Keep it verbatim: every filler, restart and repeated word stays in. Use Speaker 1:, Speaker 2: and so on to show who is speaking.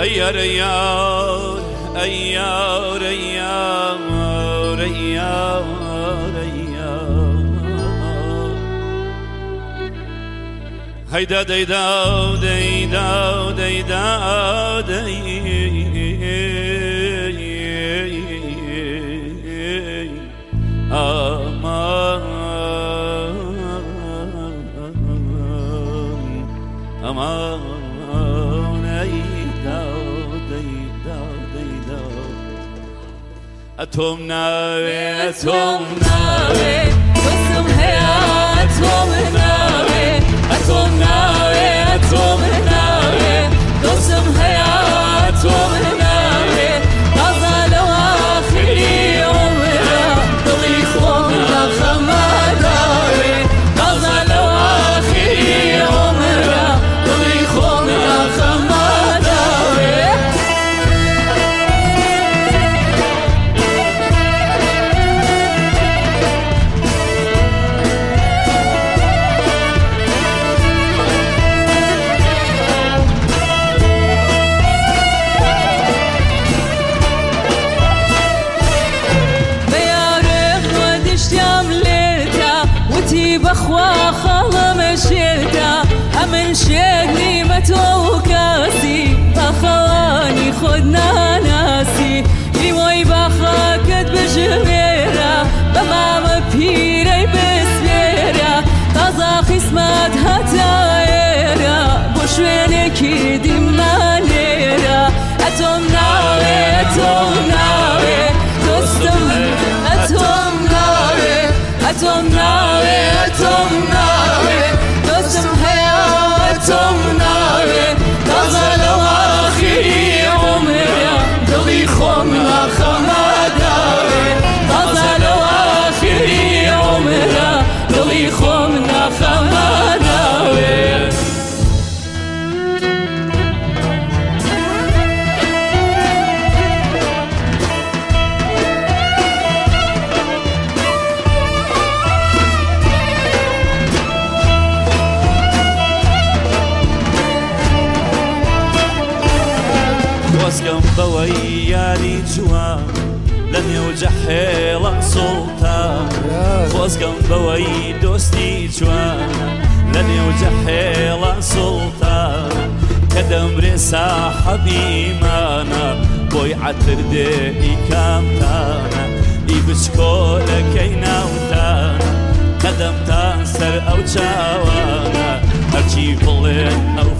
Speaker 1: أيار أيار أيار أيار أيار أيار هيدا ديدا ديدا ديدا ديدا أمان أمان أتوم ناوي أتوم ناوي
Speaker 2: قسم هيا أتوم ناوي أتوم ناوي أتوم ناوي قسم هيا أتوم ناوي غزل وآخري عمره ضلي خمنا خمداوي غزل وآخري عمره ضلي خمنا خمداوي بخوا خلا مشيتا همن شغلي متوكاسي بخواني خدنا ناسي لموي بخا كد بجميرا بمام بيري بسبيرا تازا خسمات هتايرا بوشويني كيدي ماليرا أتوم ناوي أتوم ناوي دوستم أتوم ناوي أتوم ناوي أتوم ناوي دوستم هيا أتوم ناوي غزل وآخري عمري ضلي خمنا خمداوي غزل وآخري عمري ضلي خمنا خمداوي
Speaker 1: واسكم بوياري جوان لن يوجح حيلة سلطان واسكم بوي دوستي جوان لن يوجح حيلة سلطان كدم رسا حبيمانا بوي عتر دي كامتانا يبشكولا كيناوتانا قدم تانسر او جاوانا هرچي بلين او